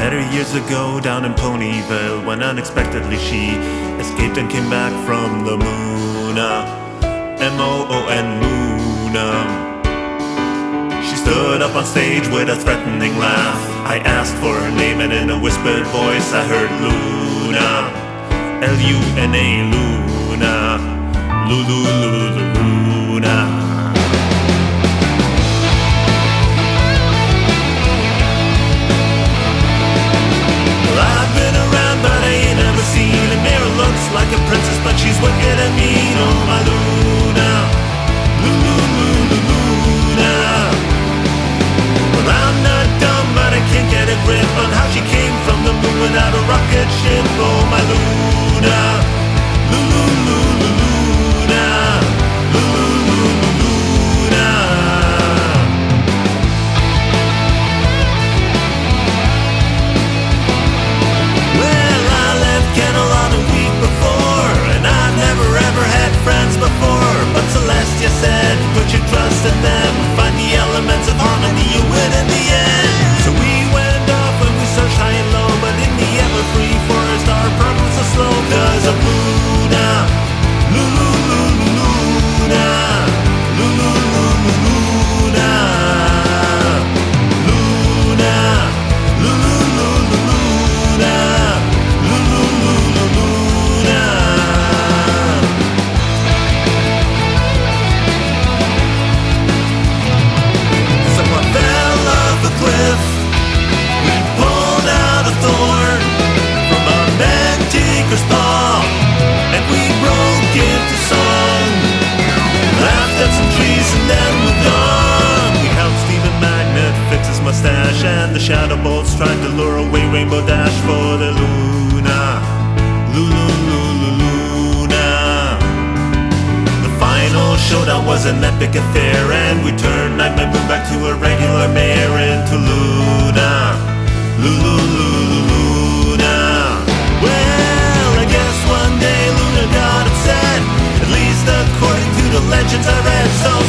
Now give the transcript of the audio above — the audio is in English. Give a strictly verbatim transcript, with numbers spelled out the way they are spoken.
Met her years ago down in Ponyville when unexpectedly she escaped and came back from the moon. M O O N, moon. She stood up on stage with a threatening laugh. I asked for her name and in a whispered voice I heard Luna. L U N A, Luna. Lulu, Lulu, Luna. Like a princess, but she's wicked and mean. Oh, my Luna, Lulu, Lulu, Luna. Well, I'm not dumb, but I can't get a grip on how she came from the moon without a rocket ship. Oh, my Luna, Lulu, Lulu, Luna, Lulu, Lulu, Luna. Well, I left Kennel on a week before, and I've never ever had friends before. But Celestia said, put your trust in them, find the elements of harmony you win in the end. So we went off and we searched high and low, but in the ever-free forest our progress was slow. Cause of Luna, Lulu, Lulu, Luna, Lulu, Lulu, Luna, Luna, Lulu, Lulu, Luna, Lulu, Lulu, Luna. So I fell off a cliff, we pulled out a thorn from a manticore's paw, and we broke into song, laughed at some trees and then moved on. We helped Stephen Magnet fix his mustache, and the shadow bolts tried to lure away Rainbow Dash for the Luna, Lulu, Lulu, Luna. The final showdown was an epic affair, and we turned Nightmare Moon back to a regular mare into Luna, Lulu, Lulu, Luna. Well, I guess one day Luna got upset, at least according to the legends I read. So